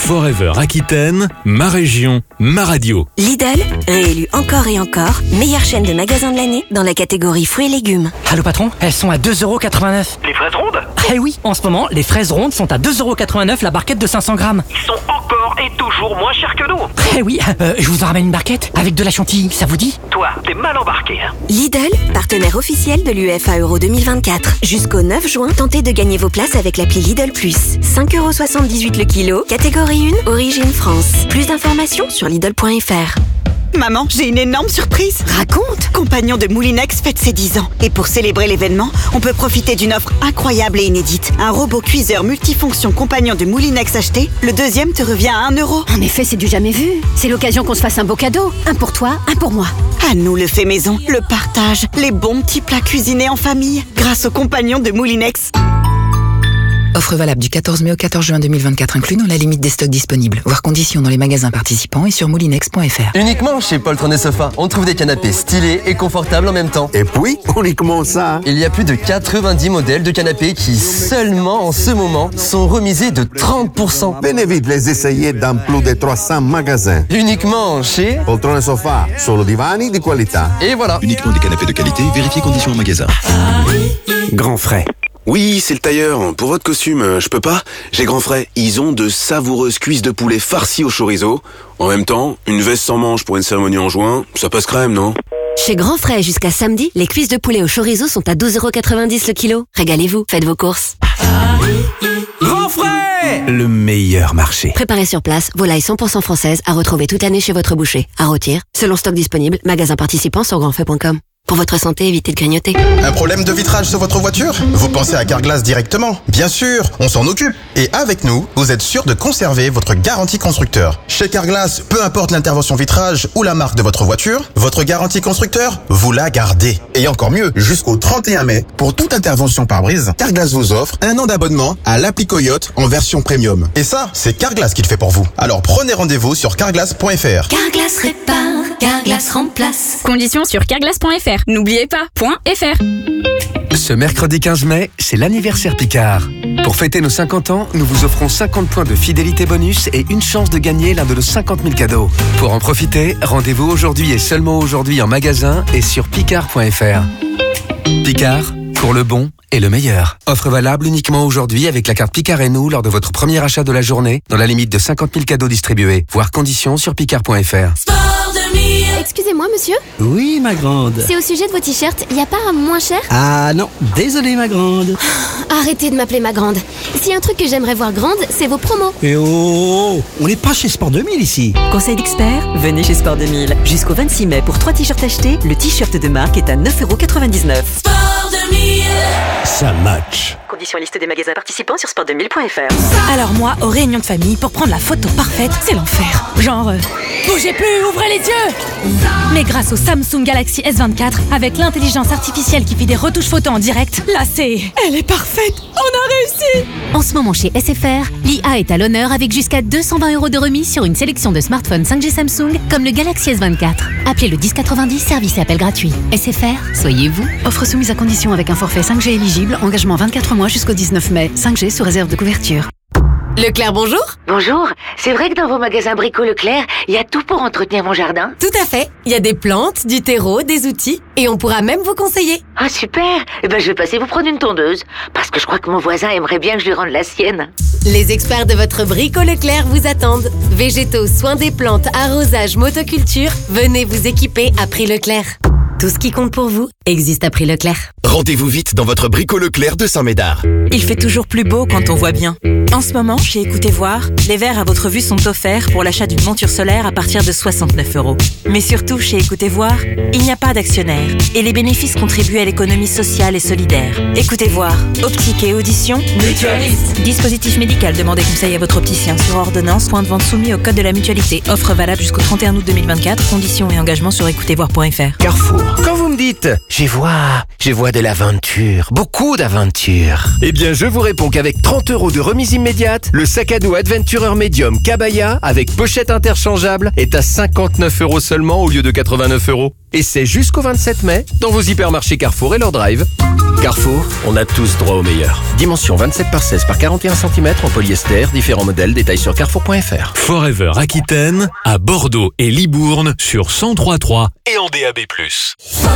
Forever Aquitaine, ma région, ma radio. Lidl, réélu encore et encore, meilleure chaîne de magasins de l'année dans la catégorie fruits et légumes. Allô patron, elles sont à deux euros quatre-vingt-neuf. Les fraises rondes? Eh oui, en ce moment, les fraises rondes sont à deux euros quatre-vingt-neuf la barquette de cinq cents grammes. Ils sont encore et toujours moins chers que nous. Eh oui, euh, je vous en ramène une barquette avec de la chantilly, ça vous dit? Toi, t'es mal embarqué. Hein. Lidl, partenaire officiel de l'U E F A Euro deux mille vingt-quatre. Jusqu'au neuf juin, tentez de gagner vos places avec l'appli Lidl Plus. cinq euros soixante-dix-huit le kilo, catégorie un, origine France. Plus d'informations sur Lidl point F R. Maman, j'ai une énorme surprise. Raconte. Compagnon de Moulinex fête ses dix ans. Et pour célébrer l'événement, on peut profiter d'une offre incroyable et inédite. Un robot cuiseur multifonction Compagnon de Moulinex acheté, le deuxième te revient à un euro. En effet, c'est du jamais vu. C'est l'occasion qu'on se fasse un beau cadeau. Un pour toi, un pour moi. À nous le fait maison, le partage, les bons petits plats cuisinés en famille, grâce au Compagnon de Moulinex. Offre valable du quatorze mai au quatorze juin deux mille vingt-quatre inclus dans la limite des stocks disponibles. Voir conditions dans les magasins participants et sur moulinex point F R. Uniquement chez Poltron et Sofa, on trouve des canapés stylés et confortables en même temps. Et puis, uniquement ça. Il y a plus de quatre-vingt-dix modèles de canapés qui, seulement en ce moment, sont remisés de trente pour cent. Venez vite les essayer dans plus de trois cents magasins. Uniquement chez Poltron et Sofa, solo divani di qualità. Et voilà. Uniquement des canapés de qualité, vérifiez conditions en magasin. Grand frais. Oui, c'est le tailleur. Pour votre costume, je peux pas. J'ai Grand Frais. Ils ont de savoureuses cuisses de poulet farcies au chorizo. En même temps, une veste sans manches pour une cérémonie en juin, ça passe crème, non? Chez Grand Frais, jusqu'à samedi, les cuisses de poulet au chorizo sont à douze euros quatre-vingt-dix le kilo. Régalez-vous, faites vos courses. Grand Frais, le meilleur marché. Préparez sur place, volailles cent pour cent françaises à retrouver toute l'année chez votre boucher. À rôtir, selon stock disponible, magasin participant sur grand frais point com. Pour votre santé, évitez de grignoter. Un problème de vitrage sur votre voiture? Vous pensez à Carglass directement? Bien sûr, on s'en occupe. Et avec nous, vous êtes sûr de conserver votre garantie constructeur. Chez Carglass, peu importe l'intervention vitrage ou la marque de votre voiture, votre garantie constructeur, vous la gardez. Et encore mieux, jusqu'au trente et un mai, pour toute intervention pare-brise, Carglass vous offre un an d'abonnement à l'appli Coyote en version premium. Et ça, c'est Carglass qui le fait pour vous. Alors prenez rendez-vous sur carglass point F R. Carglass répare, Carglass remplace. Conditions sur carglass point F R. N'oubliez pas, .fr. Ce mercredi quinze mai, c'est l'anniversaire Picard. Pour fêter nos cinquante ans, nous vous offrons cinquante points de fidélité bonus et une chance de gagner l'un de nos cinquante mille cadeaux. Pour en profiter, rendez-vous aujourd'hui et seulement aujourd'hui en magasin et sur picard point F R. Picard, pour le bon et le meilleur. Offre valable uniquement aujourd'hui avec la carte Picard et nous lors de votre premier achat de la journée, dans la limite de cinquante mille cadeaux distribués. Voir conditions sur picard point F R. Excusez-moi, monsieur. Oui, ma grande. C'est au sujet de vos t-shirts. Il n'y a pas un moins cher? Ah non, désolé, ma grande. Arrêtez de m'appeler ma grande. S'il y a un truc que j'aimerais voir grande, c'est vos promos. Et oh, on n'est pas chez Sport deux mille ici. Conseil d'expert, venez chez Sport deux mille. Jusqu'au vingt-six mai, pour trois t-shirts achetés, le t-shirt de marque est à neuf euros quatre-vingt-dix-neuf. Sport deux mille. Ça match. Conditions liste des magasins participants sur sport deux mille point F R. Alors moi, aux réunions de famille, pour prendre la photo parfaite, c'est l'enfer. Genre, euh, bougez plus, ouvrez les yeux. Mais grâce au Samsung Galaxy S vingt-quatre, avec l'intelligence artificielle qui fait des retouches photos en direct, là c'est... Elle est parfaite. On a réussi. En ce moment chez S F R, l'I A est à l'honneur avec jusqu'à deux cent vingt euros de remise sur une sélection de smartphones cinq G Samsung, comme le Galaxy S vingt-quatre. Appelez le dix quatre-vingt-dix, service et appel gratuit. S F R, soyez vous. Offre soumise à condition avec un forfait cinq G éligible, engagement vingt-quatre mois jusqu'au dix-neuf mai. cinq G sous réserve de couverture. Leclerc, bonjour. Bonjour, c'est vrai que dans vos magasins Brico Leclerc, il y a tout pour entretenir mon jardin? Tout à fait. Il y a des plantes, du terreau, des outils, et on pourra même vous conseiller. Ah super. Eh ben je vais passer vous prendre une tondeuse, parce que je crois que mon voisin aimerait bien que je lui rende la sienne. Les experts de votre Brico Leclerc vous attendent. Végétaux, soins des plantes, arrosage, motoculture, venez vous équiper à Prix Leclerc. Tout ce qui compte pour vous existe à Prix Leclerc. Rendez-vous vite dans votre Brico Leclerc de Saint-Médard. Il fait toujours plus beau quand on voit bien. En ce moment, chez Écoutez Voir, les verres à votre vue sont offerts pour l'achat d'une monture solaire à partir de soixante-neuf euros. Mais surtout, chez Écoutez Voir, il n'y a pas d'actionnaire et les bénéfices contribuent à l'économie sociale et solidaire. Écoutez Voir, optique et audition, mutualiste. Dispositif médical, demandez conseil à votre opticien sur ordonnance, point de vente soumis au code de la mutualité. Offre valable jusqu'au trente et un août deux mille vingt-quatre, conditions et engagements sur écoutez voir point F R. Carrefour. Quand vous me dites « j'y vois, j'y vois de l'aventure, beaucoup d'aventure », eh bien je vous réponds qu'avec trente euros de remise immédiate, le sac à dos Adventurer Medium Cabaya avec pochette interchangeable est à cinquante-neuf euros seulement au lieu de quatre-vingt-neuf euros. Et c'est jusqu'au vingt-sept mai dans vos hypermarchés Carrefour et leur drive. Carrefour, on a tous droit au meilleur. Dimension vingt-sept par seize par quarante et un centimètres en polyester, différents modèles, détails sur carrefour point f r. Forever Aquitaine, à Bordeaux et Libourne sur cent trois virgule trois et en D A B plus.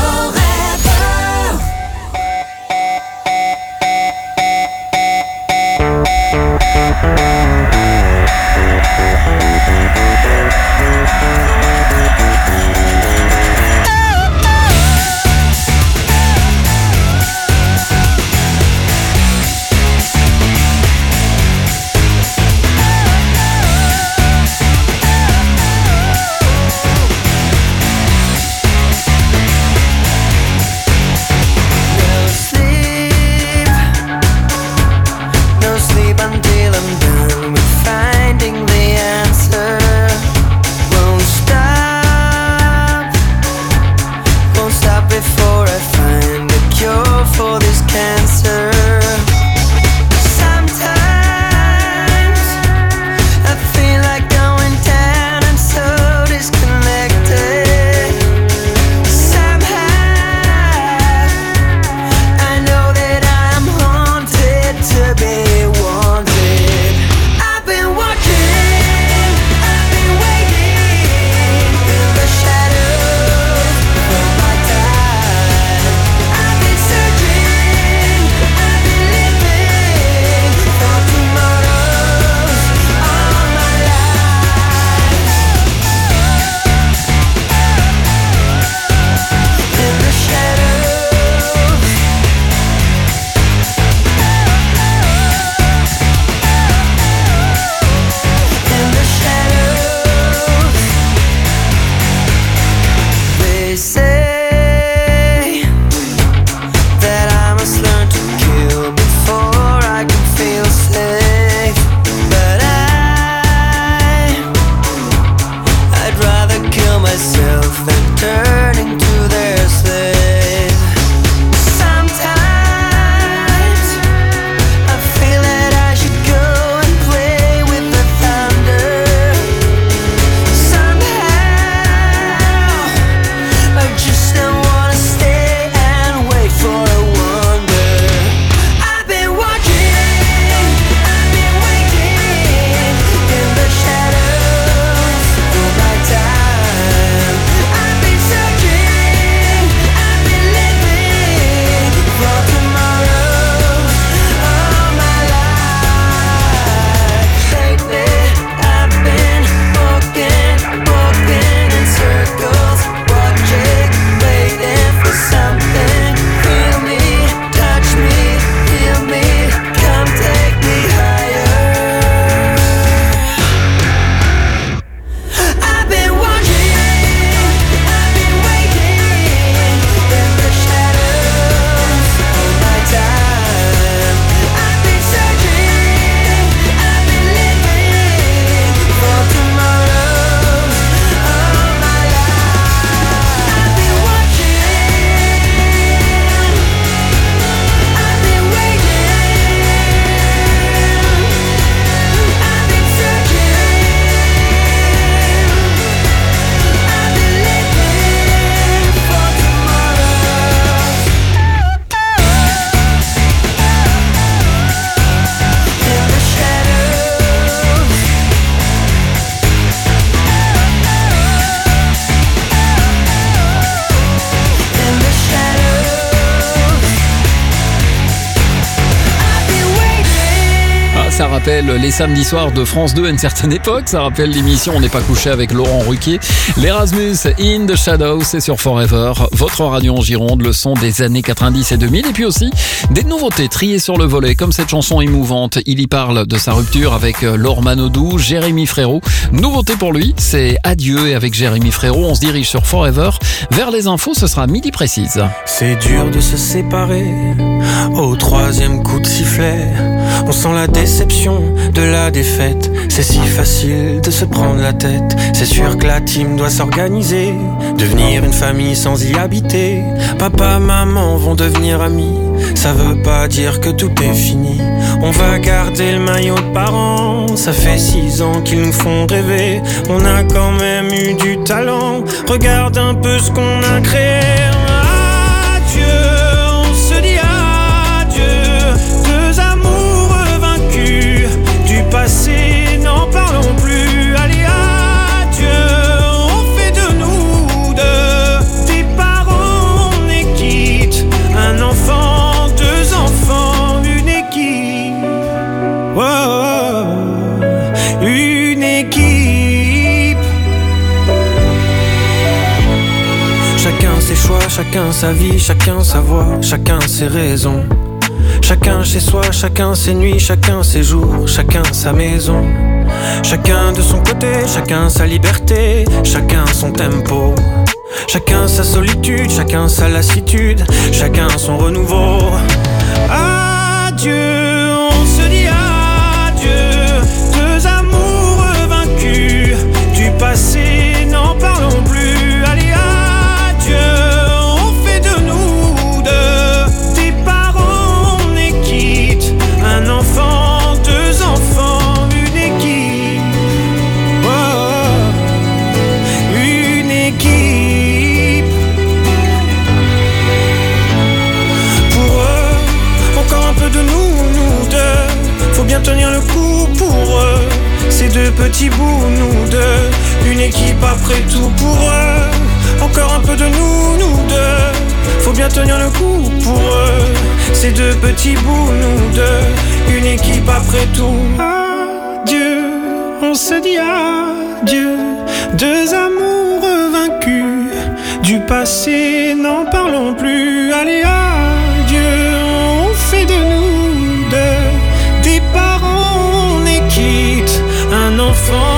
Ça rappelle les samedis soirs de France deux à une certaine époque. Ça rappelle l'émission On n'est pas couché avec Laurent Ruquier. L'Erasmus In the Shadows, c'est sur Forever. Votre radio en Gironde, le son des années quatre-vingt-dix et deux mille. Et puis aussi des nouveautés triées sur le volet, comme cette chanson émouvante. Il y parle de sa rupture avec Laure Manodou, Jérémy Frérot. Nouveauté pour lui, c'est Adieu. Et avec Jérémy Frérot, on se dirige sur Forever. Vers les infos, ce sera midi précise. C'est dur de se séparer. Au troisième coup de sifflet, on sent la déception de la défaite. C'est si facile de se prendre la tête. C'est sûr que la team doit s'organiser, devenir une famille sans y habiter. Papa, maman vont devenir amis. Ça veut pas dire que tout est fini. On va garder le maillot de parents. Ça fait six ans qu'ils nous font rêver. On a quand même eu du talent. Regarde un peu ce qu'on a créé. Adieu, on se dit adieu. une équipe. Chacun ses choix, chacun sa vie, chacun sa voix, chacun ses raisons. Chacun chez soi, chacun ses nuits, chacun ses jours, chacun sa maison. Chacun de son côté, chacun sa liberté, chacun son tempo. Chacun sa solitude, chacun sa lassitude, chacun son renouveau. Adieu, on se dit adieu, deux amours vaincus, du passé n'en parlons plus. Allez, adieu, on fait de nous deux, des parents on est quitte, un enfant, deux enfants, une équipe. Oh, une équipe. Pour eux, encore un peu de nous, nous deux, faut bien tenir le coup pour eux, ces deux petits bouts, nous deux, une équipe après tout pour eux. Encore un peu de nous, nous deux, faut bien tenir le coup pour eux, ces deux petits bouts, nous deux, une équipe après tout. Adieu, on se dit adieu, deux amours vaincus, du passé n'en parlons plus. Allez, adieu, on fait de nous deux, des parents on est quitte, un enfant,